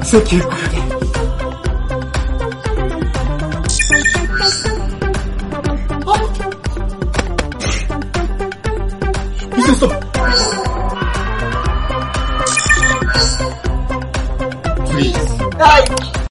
1900円。ミストストップ。プリーズ。 はい。